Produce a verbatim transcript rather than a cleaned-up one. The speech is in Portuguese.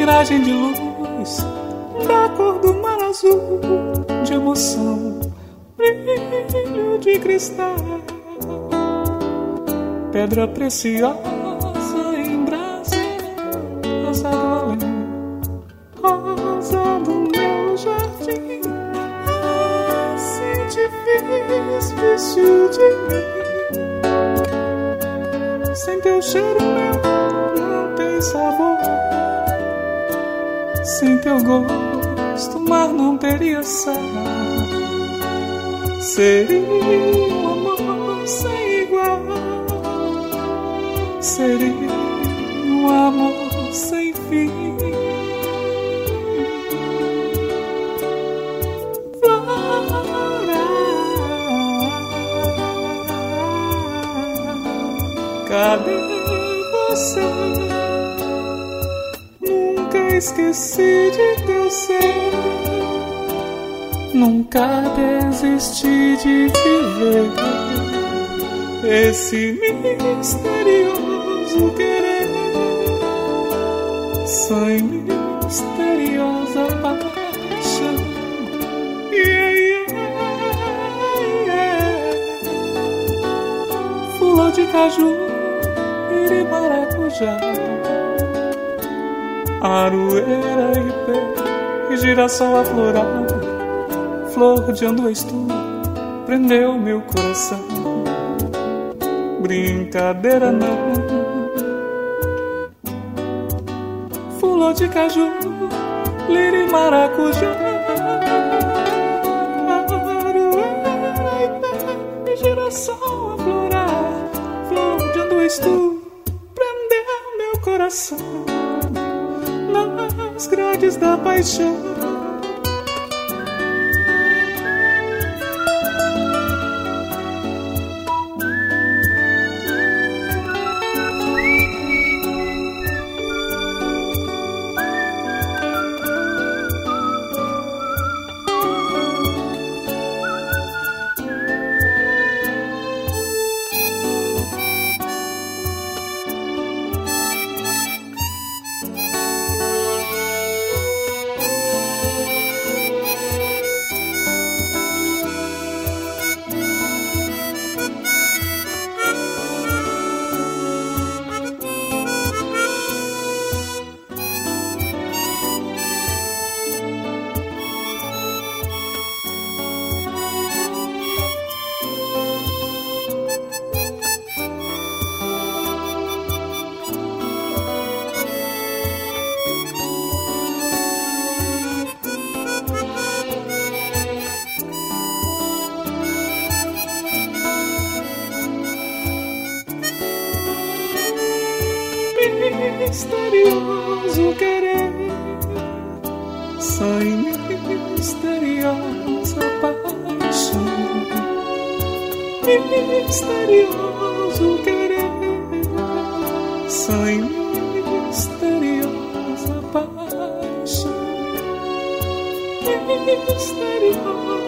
miragem de luz, da cor do mar azul, de emoção, brilho de cristal, pedra preciosa em brasa, rosa do além, rosa do meu jardim. Assim te fiz vício de mim. Sem teu cheiro meu não tem sabor, sem teu gosto o mar não teria sal. Seria um amor sem igual, seria um amor sem fim. Flora, cadê você? Nunca esqueci de teu ser, nunca desisti de viver esse misterioso querer, sonho misteriosa paixão. Yeah, yeah, yeah. Flor de caju e maracujá, aroeira, ipê e girassol aflorado, flor de onde és tu, prendeu meu coração. Brincadeira não. Flor de caju, lira e maracujá, aroeira, ipê e girassol aflorar, flor de onde és tu, prendeu meu coração nas grades da paixão. Misterioso querer, sonho misteriosa paixão. Misterioso querer, sonho misteriosa paixão. Misterioso